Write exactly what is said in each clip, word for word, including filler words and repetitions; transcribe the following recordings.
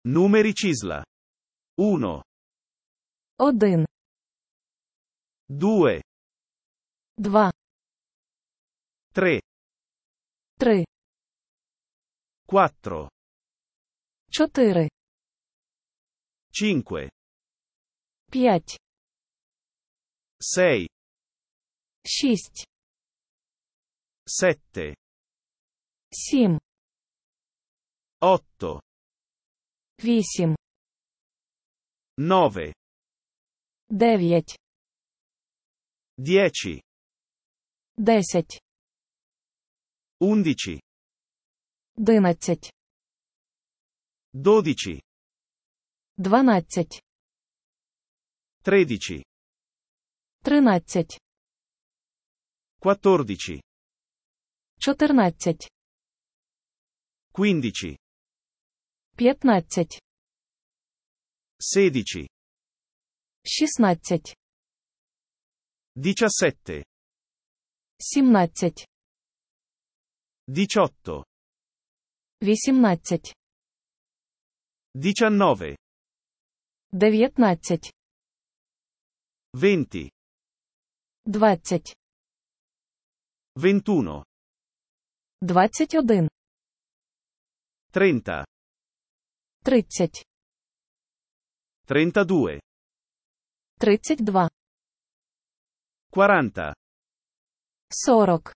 Numeri числа. uno, Один, due, два, tre, три, quattro, чотири, cinque, п'ять, sei, шість, sette, сім, otto, вісім, nove, дев'ять, dieci, десять, undici, одинадцять, dodici, дванадцять, tredici, тринадцять, quattordici, чотирнадцять, quindici, п'ятнадцять, sedici, шістнадцять, diciassette, сімнадцять, diciotto, вісімнадцять, diciannove, дев'ятнадцять, venti, двадцять, ventuno, двадцять один, trenta, тридцять, trentadue, тридцять два, quaranta, сорок,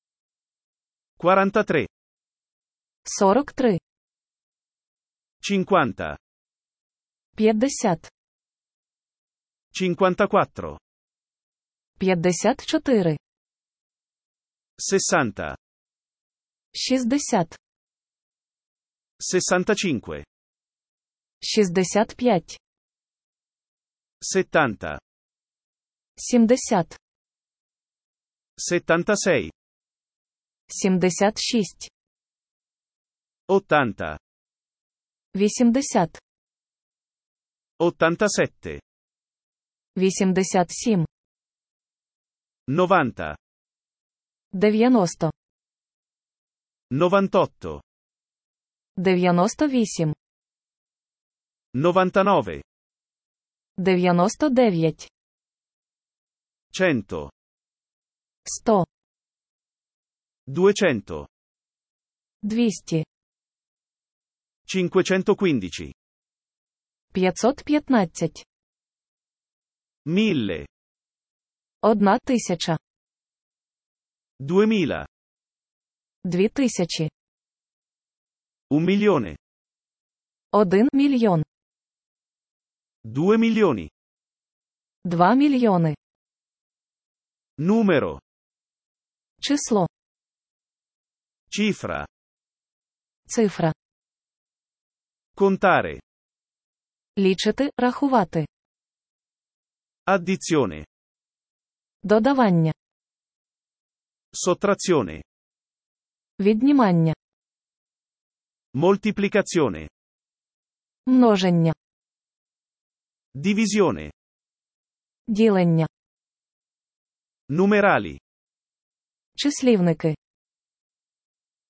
quarantatré, сорок три, cinquanta, п'ятдесят, cinquantaquattro, п'ятдесят чотири, sessanta, шістдесят, sessantacinque, шістдесят п'ять, settanta, сімдесят, settantasei, сімдесят шість, ottanta, вісімдесят, ottantasette, вісімдесят сім, novanta, дев'яносто, novantotto, дев'яносто вісім, novantanove, дев'яносто дев'ять, cento, сто, duecento, двісті, cinquecentoquindici, п'ятсот п'ятнадцять, mille, одна тисяча, duemila, дві тисячі, un milione, один мільйон, due milioni, два мільйони, numero, число, cifra, цифра, contare, лічити, рахувати, addizione, додавання, sottrazione, віднімання, moltiplicazione, множення, divisione, ділення, numerali, числівники,